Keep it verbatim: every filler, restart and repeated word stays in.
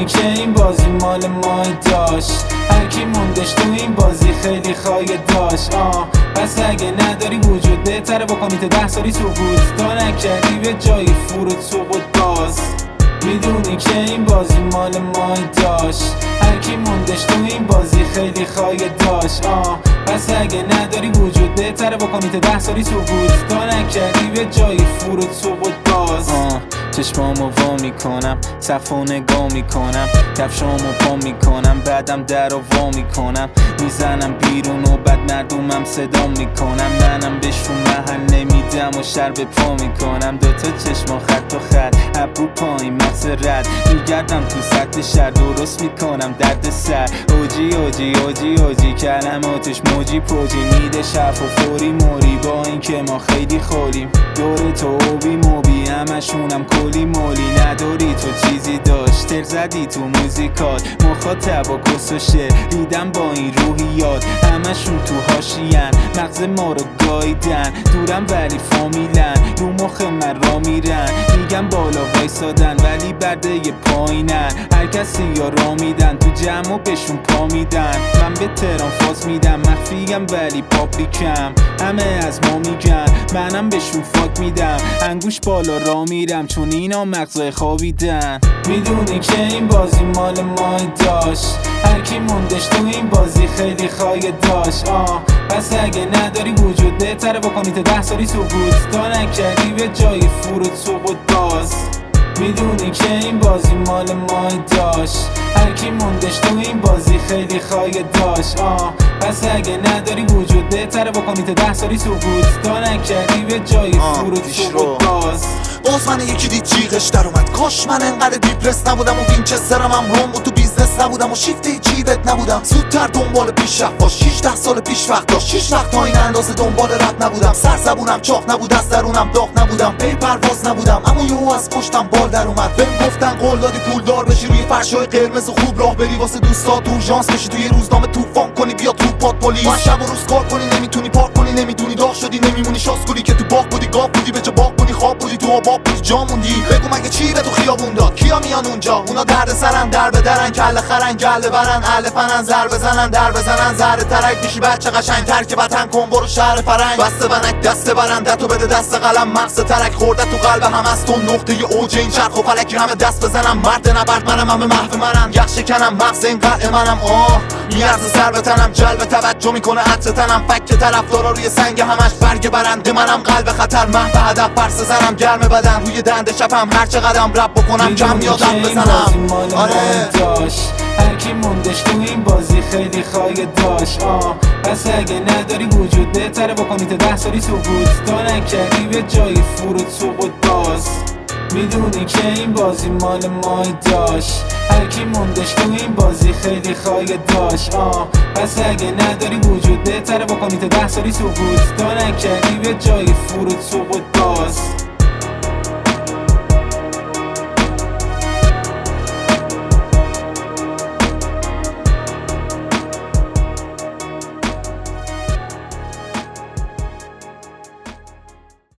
میدونی که این بازی مال ما داشت، هر کی موندش تو این بازی خیلی خواهی داشت. آه پس اگه نداری وجود بهتره بکنی تا ده سالی سقوط، تا نکردی به جای فرود سقوط باز. میدونی که این بازی مال ما داشت، هر کی موندش تو این بازی خیلی خواهی داشت. آه پس اگه نداری وجود بهتره بکنی تا ده سالی سقوط، تا نکردی به جای فرود سقوط باز. آه چشمامو وا میکنم، صفو نگاه میکنم، کفشامو پا میکنم، بعدم در رو وا میکنم، میزنم بیرون و بعد مردمم صدا میکنم. منم بهشون محل نمیدم و شر به پا میکنم. دوتا چشما خط و خط، ابرو پایین مغز رد، میگردم تو سطح شهر درست میکنم درد سر. اوجی اوجی اوجی اوجی کلماتش موجی پوجی، میده شف و فوری موری، با این که ما خیلی خوریم. دور تو اوبی موبی همشونم کلی مولی، نداری تو چیزی داشت تر زدی تو موزیکات، مخاطب و کس و شعر دیدم با این روحیات، همشون تو حاشیه‌ن مغز ما رو گاییدن، دورم ولی فامیلن، رو مخ من را میرن، میگم بالا وایسادن ولی برده پایینن، هر کسی یا را میدن تو جمع و بهشون پا میدن. من به تهران فاز میدم، مخفیم ولی پابلیکم، همه از ما میگن، منم بهشون فاک میدم، انگوش بالا را میرم چون اینا مغزای خوابیدن. میدونی که این بازی مال ما داشت، هر کی موندش تو این بازی خیلی خواهی داشت. آه پس اگه نداری وجود بهتره بکنی تا ده سالی سقوط، تا نکردی به جای فرود سقوط باز. میدونی که این بازی مال ما داشت، هر کی موندش تو این بازی خیلی خواهی داشت. آه پس اگه نداری وجود بهتره بکنی تا ده سالی سقوط، تا نکردی به جای فرود سقوط باز. باز من یکی دید جیغش در اومد، کاش من انقدر دیپرس نبودم و وینچسترم هم روم و تو بیزنس نبودم و شیفت جیبت نبودم، زودتر دنبال پیشرفت باش، شیشده سال پیش وقت داشت، شیش وقت تا این اندازه دنبال رد نبودم، سر زبونم چاق نبود از درونم داغ نبودم، پی پرواز نبودم، اما یهو از پشتم بال در اومد، بهم گفتن قول دادی پولدار بشی، روی فرشای قرمز خوب راه بری، واسه دوستات اورژانس بشی، توی روزنامه طوفان کنی، بیا تو پات پلیس، با شب و روز کار کنی، نمیتونی پارک کنی، نمیدونی داغ شدی، نمیمونی شاسکولی که تو باغ بودی، گاو بودی به جا باغ بودی، خواب بودی تو آباب بودی، جا موندی. بگو مگه چی به تو خیابون داد، کیا میان اونجا، اونا درد سرن در به درن، کله خرن گله برن، اهل فنن زر بزنن در بزنن، زهر ترک میشی بچه قشنگ، ترک وطن کن برو شهر فرنگ، بسته ونک دسته برنده تو بده دست قلم، مغز ترک خورده تو قلب هم از تو، نقطه اوج این چرخ و فلک همه دست بزنم، مرد نبرد منم، همه محو منم، یخ شکنم مغز این قلع منم. آه میارزه سر به تنم، جلب توجه میکنه عطر تنم، فک طرفدارا روی سنگ همش برگ برنده منم، قلب خطر محو هدف پرسه زنم، گرم بدن روی دنده شبم، هر چه قدم رپ بکنم کم یادم بزنم. آره داشت، هر کی موندش تو این بازی خیلی خواهی داشت. آه پس اگه نداری وجود بهتره بکنی تا ده سالی سقوط، تا نکردی به جای فرود سقوط باز. میدونی که این بازی مال ما داشت، هر کی موندش تو این بازی خیلی خواهی داشت. آه پس اگه نداری وجود بهتره بکنی تا ده سالی سقوط، تا نکردی به جای فرود سقوط باز.